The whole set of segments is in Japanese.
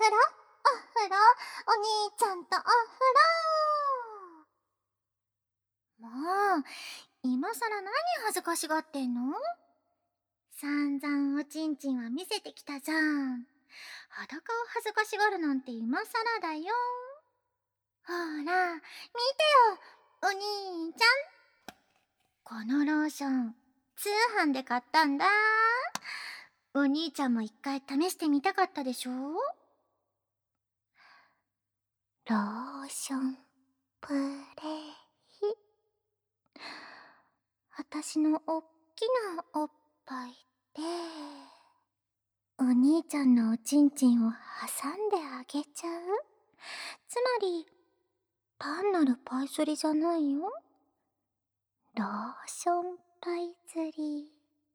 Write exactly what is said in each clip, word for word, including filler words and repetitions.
風呂お風呂、お兄ちゃんとお風呂。もう、今さら何恥ずかしがってんの？散々おちんちんは見せてきたじゃん。裸を恥ずかしがるなんて今さらだよ。ほら、見てよ、お兄ちゃん。このローション、通販で買ったんだ。お兄ちゃんも一回試してみたかったでしょ？ローション、プレイ。私のおっきなおっぱいで、お兄ちゃんのおちんちんを挟んであげちゃう？つまり、単なるパイ釣りじゃないよ。ローションパイ釣り。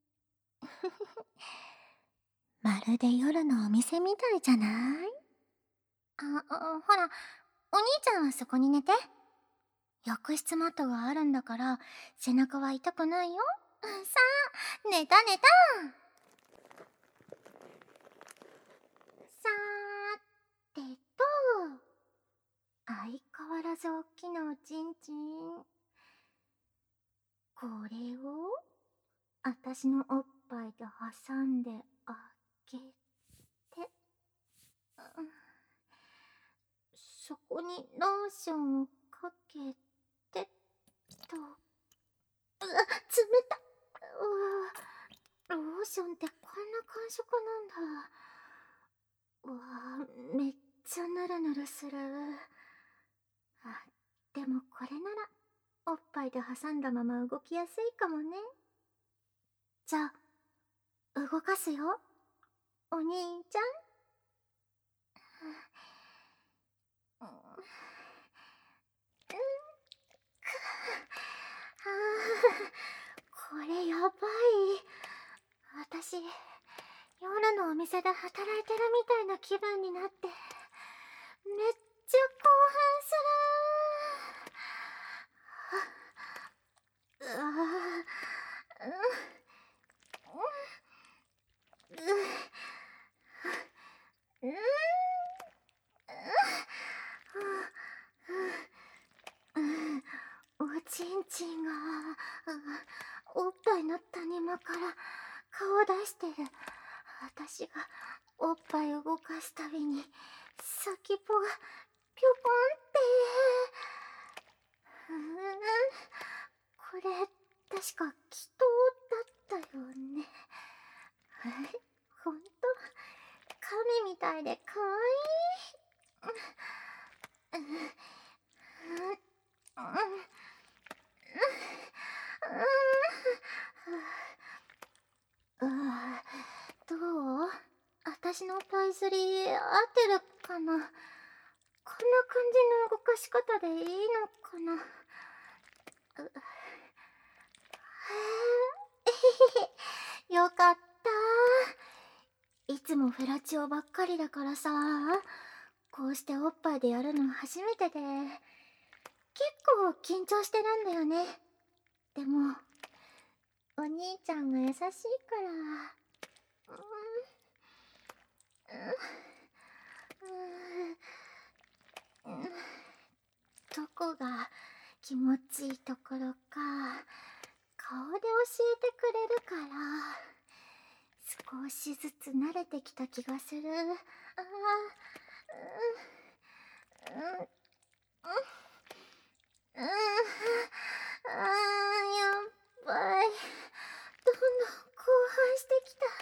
まるで夜のお店みたいじゃない？あ、あほら、お兄ちゃんはそこに寝て。浴室マットがあるんだから、背中は痛くないよ。さあ、寝た寝た。さーてと、相変わらずおっきなおちんちん。これを、あたしのおっぱいで挟んであげて、うん、そこにローションをかけてと、うわ、冷たっ。うわ、ローションってこんな感触なんだ。うわ、めっちゃヌルヌルする。あ、でもこれならおっぱいで挟んだまま動きやすいかもね。じゃあ動かすよ、お兄ちゃん。うん、うん、これやばい。私、夜のお店で働いてるみたいな気分になって、めっちゃ興奮する。うわう、う、う、う、う、う、おちんちんが、おっぱいの谷間から顔出してる。私がおっぱい動かすたびに先っぽがぴょこんって。うーん、これ確か祈祷だったよね。ほんと神みたいでかわいい。うん、うん、うん、うん、どう？私のパイ釣り合ってるかな？こんな感じの動かし方でいいのかな？うよかった。いつもフェラチオばっかりだからさ、こうしておっぱいでやるの初めてで、結構緊張してるんだよね。でも、お兄ちゃんが優しいから、うん、うん、うん、どこが気持ちいいところか、顔で教えてくれるから、少しずつ慣れてきた気がする。ああ、うん、うん、うん、うん、ああ、やっばい。どんどん興奮してきた。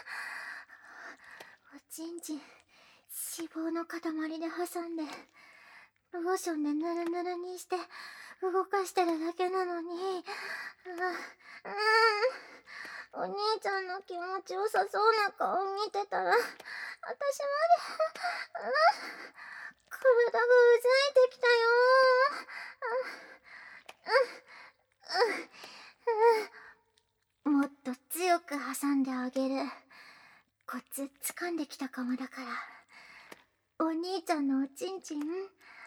おちんちん、脂肪の塊で挟んで、ローションでヌルヌルにして動かしてるだけなのに、あ、うん、お兄ちゃんの気持ちよさそうな顔見てたら、私まで、うん、体がうずいてきたよ。うん、うん、うん、もっと強く挟んであげる。コツ掴んできたかもだから。お兄ちゃんのおちんちん、もーっ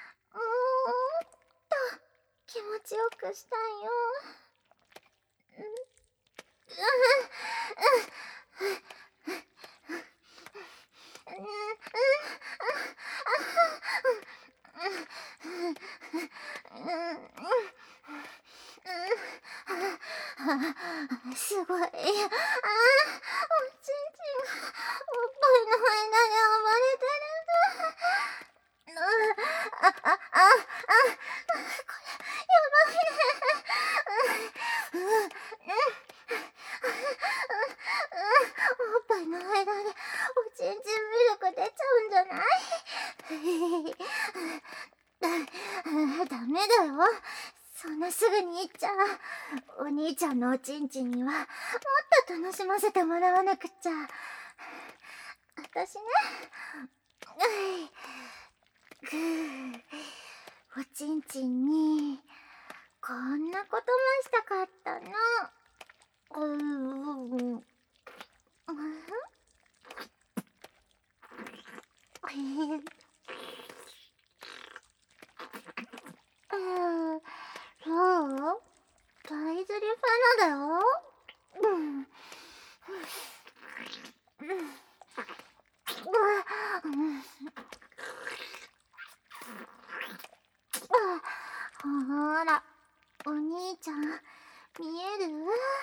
と気持ちよくしたいよ。うん、うん、うん、うん、 すごい。ああ、おちんちんがおっぱいの間で暴れてるんだ。あ、あ、あ、あ、あ、これ、やばいね。うん、うん、うん、おっぱいの間でおちんちんミルク出ちゃうんじゃない？ダメだよ。そんなすぐに言っちゃお兄ちゃんのおちんちんにはもっと楽しませてもらわなくっちゃ。あたしね、ぐーおちんちんにこんなこともしたかったの。うーん、うんそう、大ズリファナだよ。うん。うん。うん。ほら、お兄ちゃん、見える？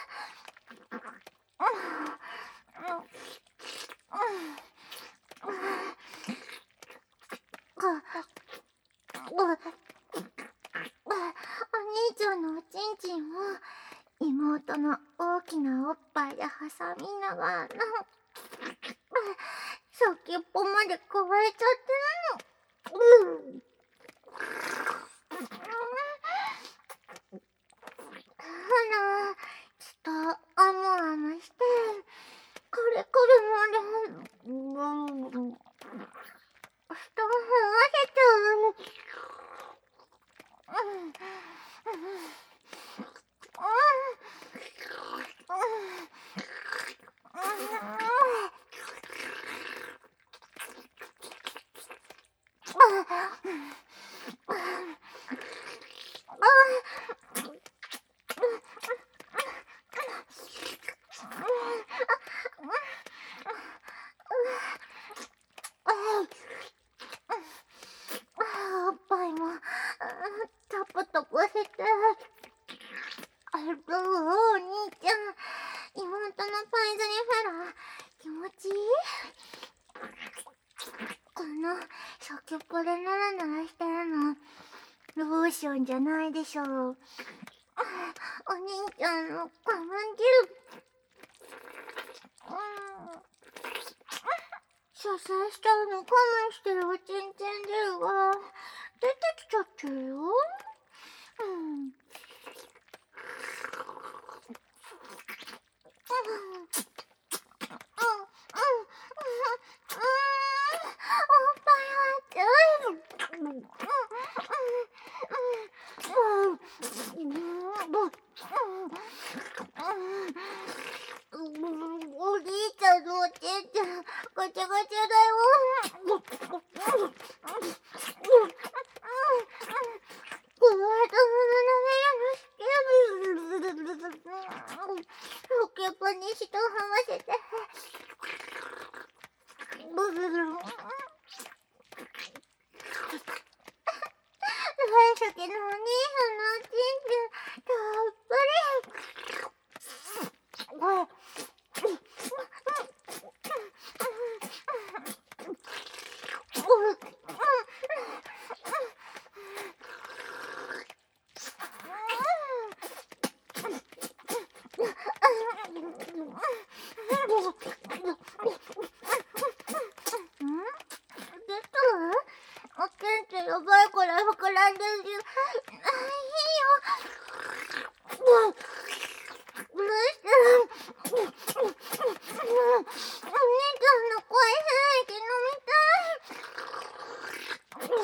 お兄ちゃんのおちんちんを妹の大きなおっぱいで挟みながら、先っぽまで加えちゃってるの。うん。ほら、ちょっとあむあむして、これこれまで、うん、布団剥がせちゃうの。うん。おっぱいもタプタプして、あるお兄ちゃん、妹のパイズリフェラ気持ちいい？この先っぽでナラナラしてるのローションじゃないでしょう。お兄ちゃんの我慢汁、うん、射精しちゃうの我慢してるおちんちん汁が出てきちゃってるよ。うん。お兄ちゃんのおちんちゃんガチャガチャだよ。この後ロケットに人をはませてブルルルン。大好きなお兄さんのおちんちんたっぷり。おちんちんやばいくらい膨らんでる。あ、いいよ。どうしてる？お兄ちゃんの声雰囲気飲みたい。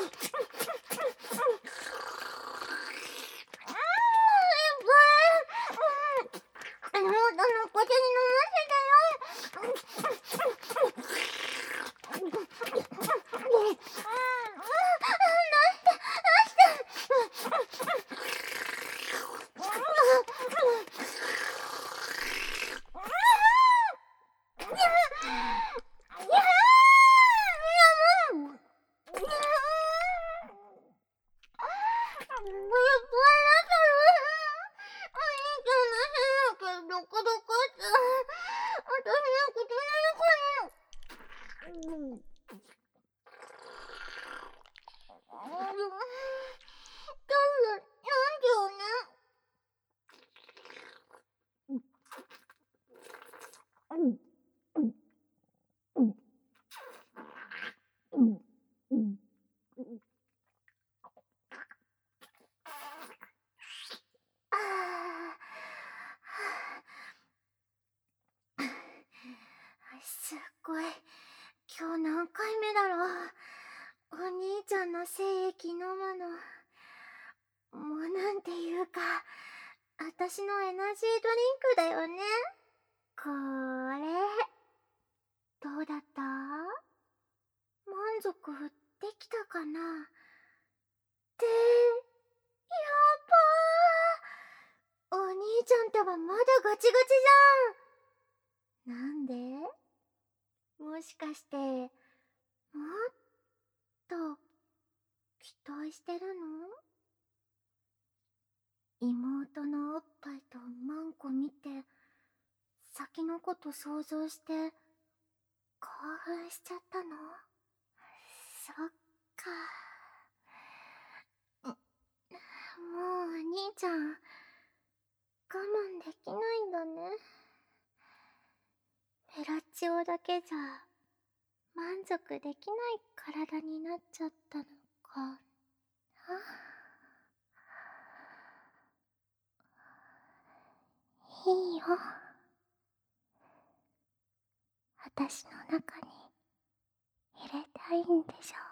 あー、やばい。妹の腰に飲ませたよ。 すっごい。今日何回目だろう。お兄ちゃんの精液飲むの。もうなんていうか、私のエナジードリンクだよね。これ、どうだった？満足できたかな？って、やばー。お兄ちゃんってばまだガチガチじゃん。なんで？もしかして、もっと期待してるの？妹のおっぱいとマンコ見て、先のこと想像して興奮しちゃったの？そっか。もうお兄ちゃん、我慢できないんだね。フェラチオだけじゃ満足できない体になっちゃったのかな。いいよ。私の中に入れたいんでしょ。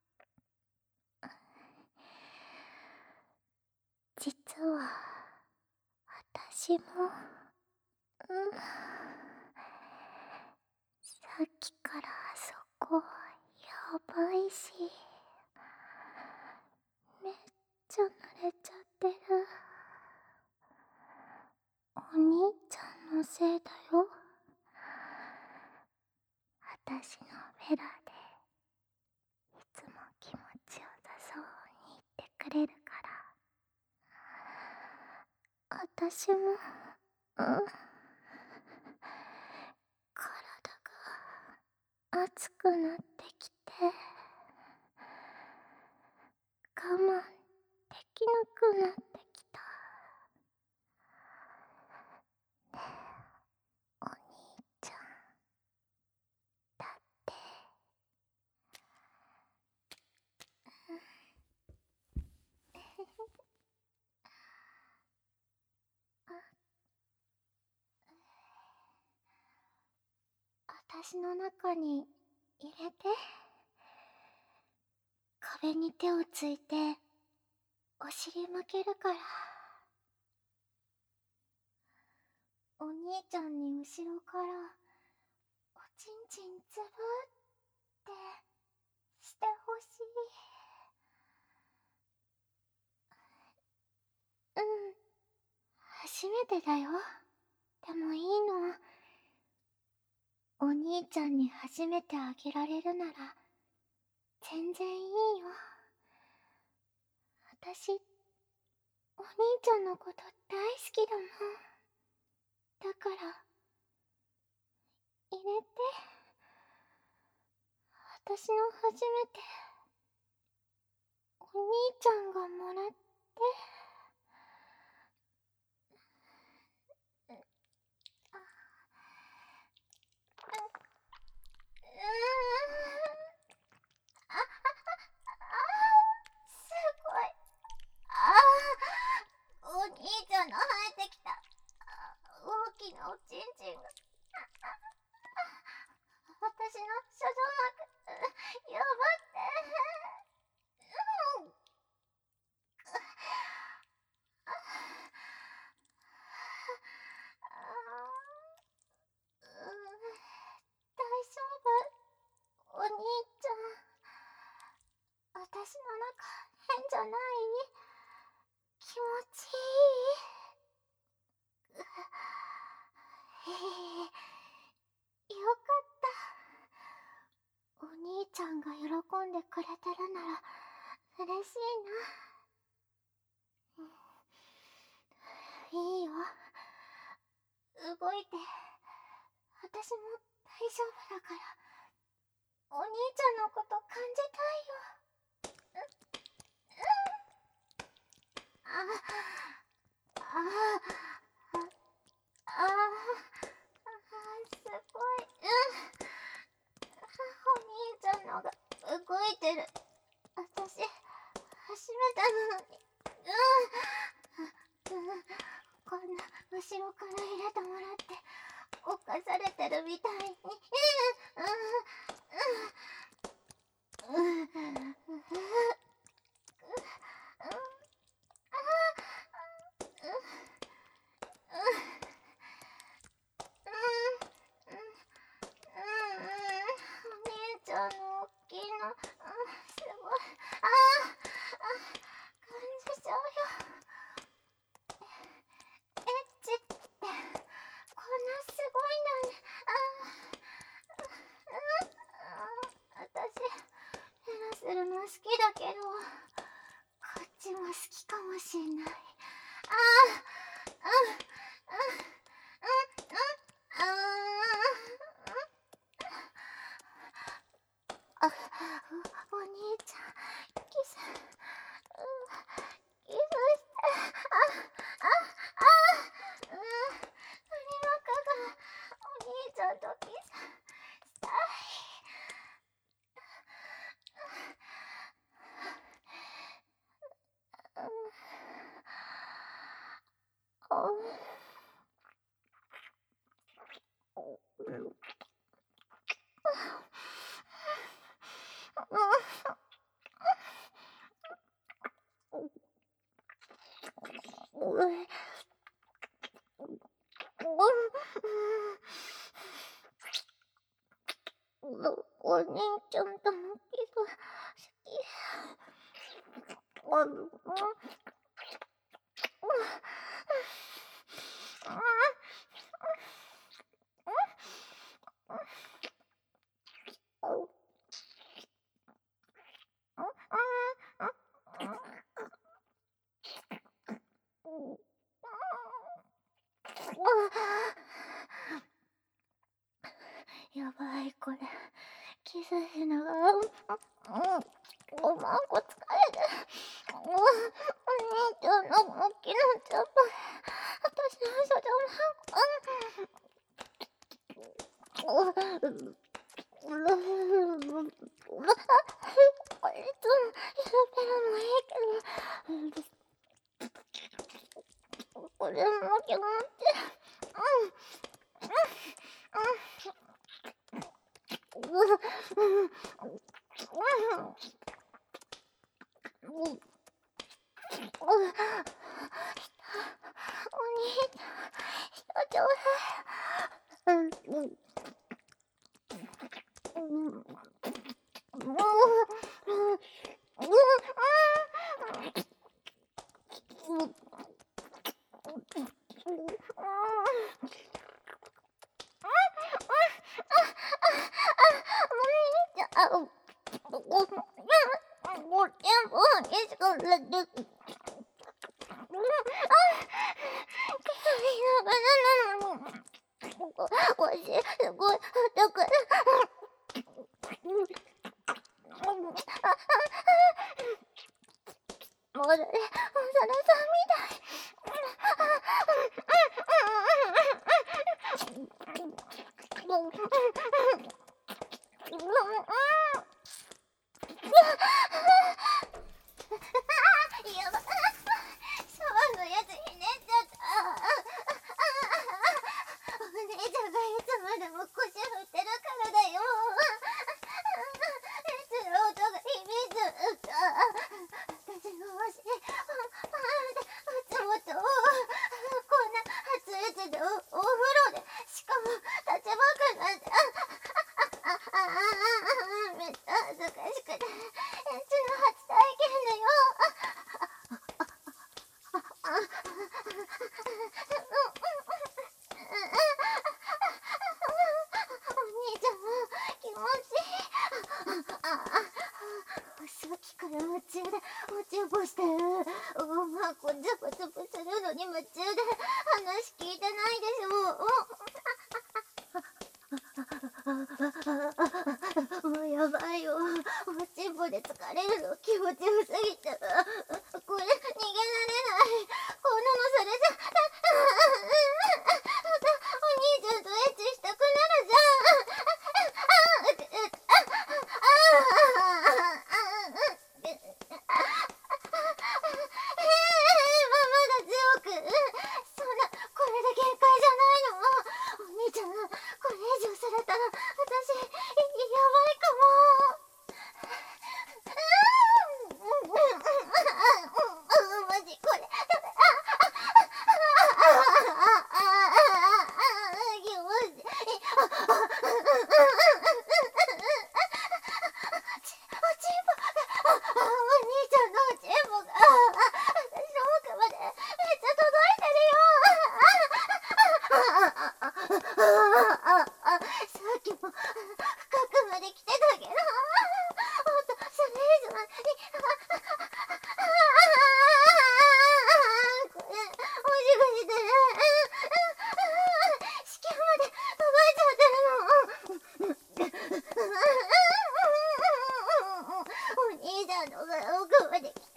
実は私も、うん、さっきからあそこやばいし、めっちゃ濡れちゃってる。お兄ちゃんのせいだよ。私のフェラでいつも気持ちよさそうに言ってくれるから、私も、うん、体が熱くなってきて、我慢できなくなってきた。ねえ、お兄ちゃん、だって私の中に入れて。壁に手をついてお尻向けるから。お兄ちゃんに後ろからおちんちんつぶってしてほしい。うん、初めてだよ。でもいいの。お兄ちゃんに初めてあげられるなら全然いいよ。私、お兄ちゃんのこと大好きだもん。だから、入れて。私の初めて、お兄ちゃんがもらって。お兄ちゃんの生えてきた大きなおちんちんが私の処女膜やばってうん大丈夫？お兄ちゃん、私の中変じゃない？気持ちいい？へえ、よかった。お兄ちゃんが喜んでくれてるなら嬉しいな。いいよ、動いて。私も大丈夫だから。お兄ちゃんのこと感じたいよ。ああああすごい。うんお兄ちゃんのが動いてる。私初めてなのに。うん、うん、こんな後ろから入れてもらって犯されてるみたいに。 きだけど、こっちも好きかもしんない。ああ、うん、うん、うん、うん、ああ、あ、お兄ちゃん、キス、うん、キスして、あ、あ、あ、うん、フリマカがお兄ちゃんとキスしたい。うん、あ、お兄ちゃんとのキス好き。あ、うん、やばい、これキスしながら、うん、おまんこ疲れて、うん、お兄ちゃんの大きなチャップ、私の処女マンコ、うん、うん、これいつも広げるのいいけど、これも気持ちいい。うん、うん、うん、うん、うん、お兄ちゃん、人ちょうだい。うん、うん、うん、うん、うん、わし、すごい、だから、もうそれ、それさんみたい。やば、シャワーのやつひねっちゃった。お姉ちゃんがいつまでも腰振ってるからだよ。いつの音が響いちゃった。私の足、パンパンってうつもと、こんな熱々でお風呂で、しかも立ちばくなんて、あああめっちゃ恥ずかしくて、エッチの初体験だよ。お兄ちゃんも気持ちいい。ああ、さっきから夢中でおちぼしてる。おまんこズブズブするのに夢中で話聞いてないでしょ。もうやばいよ。おちんぼで疲れるの気持ちよすぎて、これ逃げられない。こんなのそれじゃ、またお兄ちゃんとエッチしたくなるじゃん。まだ強く、そんな、これで限界じゃないの。お兄ちゃん、これ以上されたら私、やばいかも。マジこれ、気持ちいい。おちんぽが、お兄ちゃんのおちんぽが、私の奥までめっちゃ届いてるよ。さっきも深くまで来てたけど、ほんと、すれ以上に、これ、おしくしてる。子宮まで届いちゃってるの。お兄ちゃんのが奥まで来て。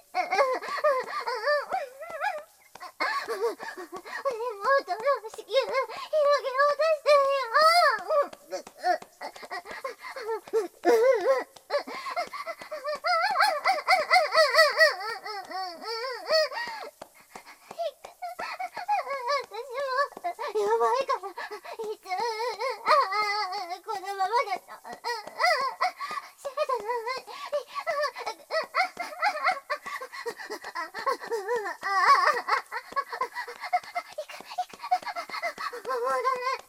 妹の子宮広げようとしてるよ。私もやばいからいつこのままだと仕方ない。もうダメ。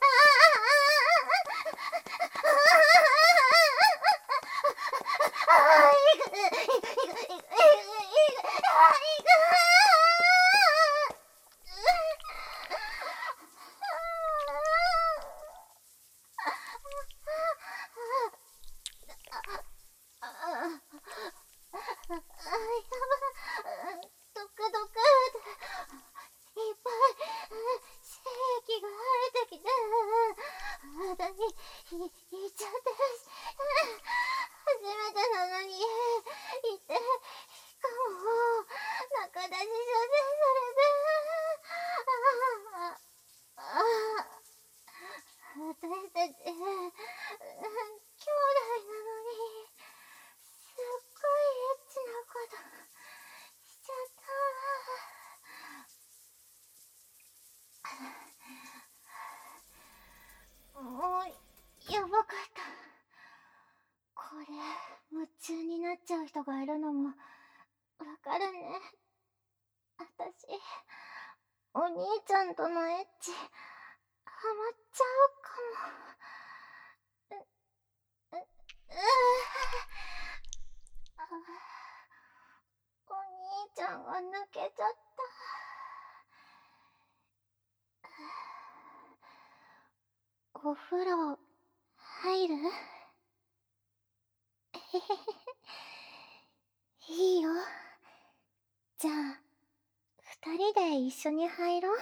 夢中になっちゃう人がいるのもわかるね。私、お兄ちゃんとのエッチ、ハマっちゃうかも。う、う、うあお兄ちゃんが抜けちゃった。お風呂、入る？へへへへ。いいよ。じゃあ、二人で一緒に入ろう。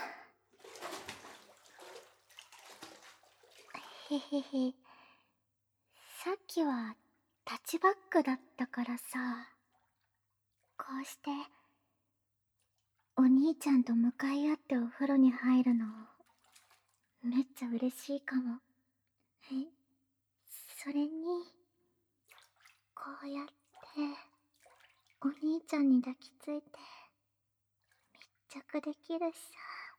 へへへ。さっきはタッチバックだったからさ、こうしてお兄ちゃんと向かい合ってお風呂に入るのめっちゃ嬉しいかも。え、それにこうやってお兄ちゃんに抱きついて密着できるしさ。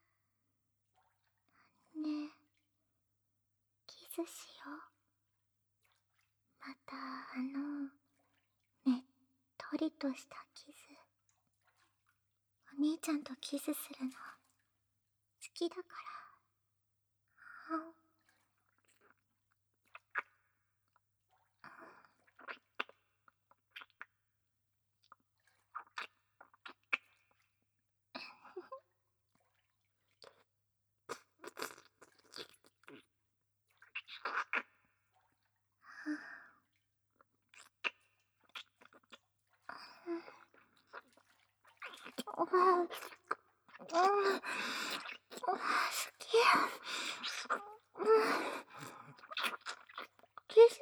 ねえ、キスしよう。またあのねっとりとしたキス。お兄ちゃんとキスするの好きだから。ああ、ああ、好き。うん、キス。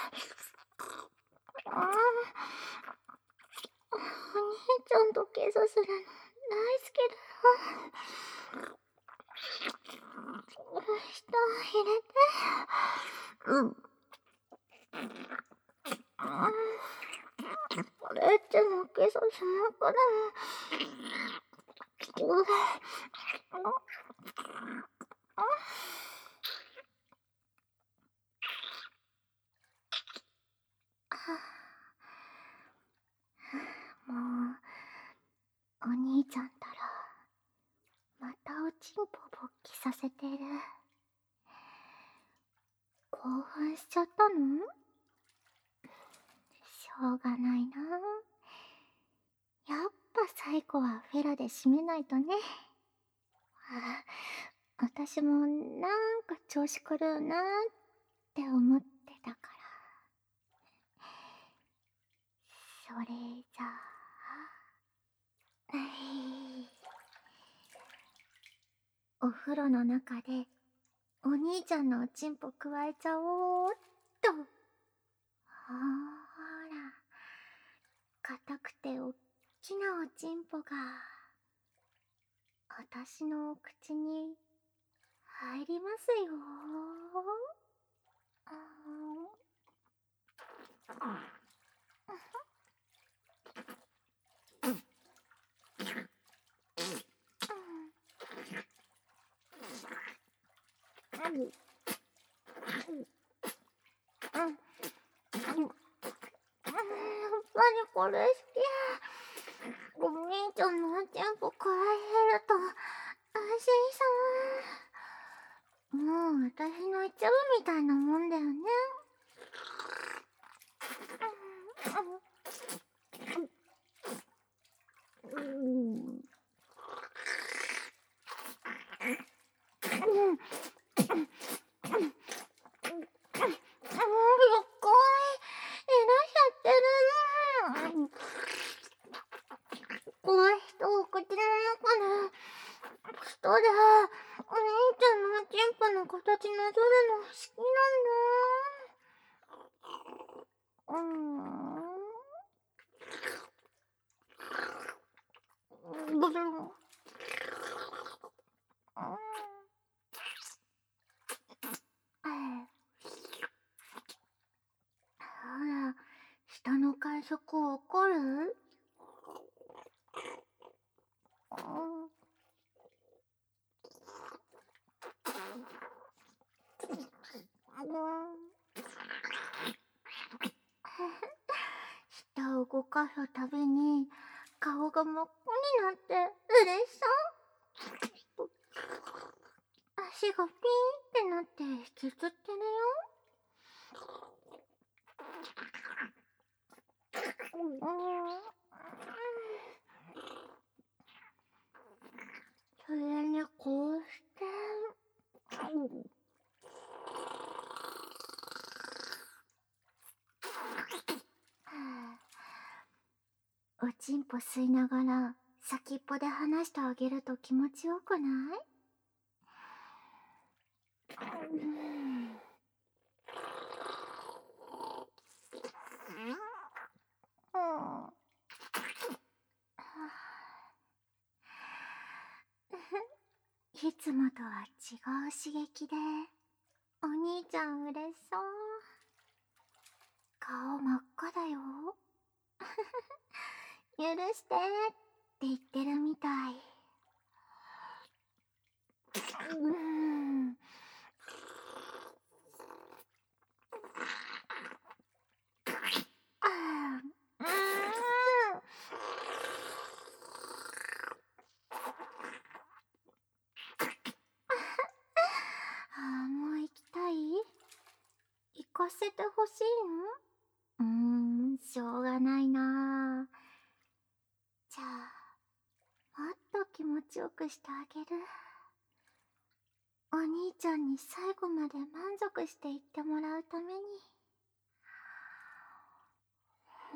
ああ、お兄ちゃんとキスするの大好きだよ。舌入れて。うん。これってもキスしなくても。うもう、お兄ちゃんたら、またおちんぽ勃起させてる。興奮しちゃったの？しょうがないな。やっぱ最後はフェラで締めないとね。あ、私もなんか調子狂うなって思ってたから。 風呂の中でお兄ちゃんのおちんぽくわえちゃおうっと。ほーら、硬くておっきなおちんぽがあたしのお口に入りますよ。あーうんうんうん、やっぱりこれ好き。お兄ちゃんのおちんぽくわえると安心さ。もう私の一部みたいなもんだよね。うん。この人を口の中で人でお兄ちゃんのおちんぽの形なぞるの好きなんだ。うーん。ブルー。ほら、下の感触わかる？舌を動かすたびに顔が真っ赤になって嬉しそう。足がピーンってなって引きずってるよ。それにこうしておちんぽ吸いながら先っぽで話してあげると気持ちよくない？いつもとは違う刺激でお兄ちゃん嬉しそう。顔真っ赤だよ。許してって言ってるみたい。うーん。あー、うーん。あー、もう行きたい？行かせてほしいの？うーん、しょうがないな。じゃあ、もっと気持ちよくしてあげる。お兄ちゃんに最後まで満足していってもらうために。うん。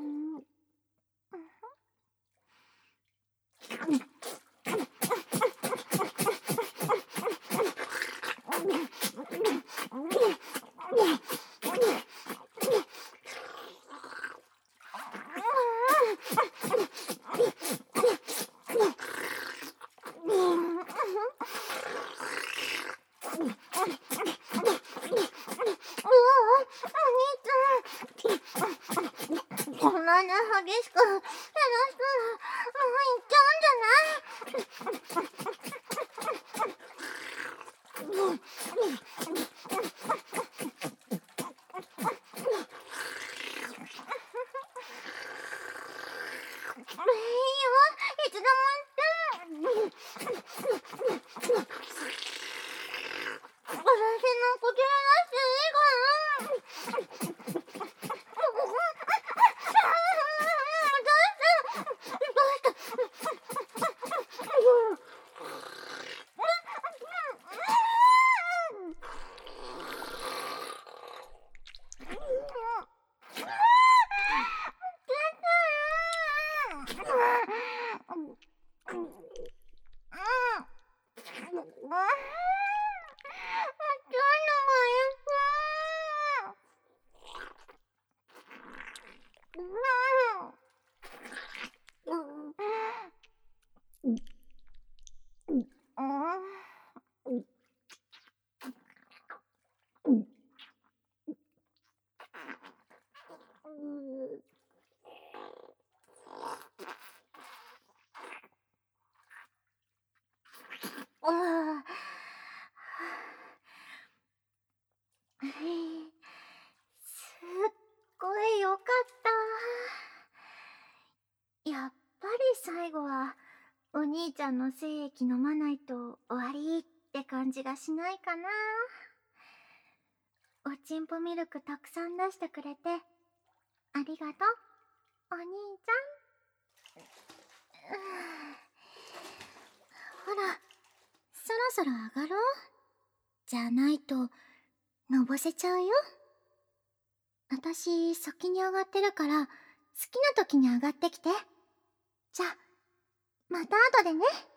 こんなに激しく減らしたらもういっちゃうんじゃない？いいよ、いつでも言って。私のこちら出していいかな？どうしてどうしてごいよかった。やっぱり最後はお兄ちゃんの精液飲まないと終わりって感じがしないかな。おちんぽミルクたくさん出してくれてありがとう、お兄ちゃん。ほら、そろそろ上がろう。じゃないとのぼせちゃうよ。あたし先に上がってるから好きな時に上がってきて。じゃ、また後でね。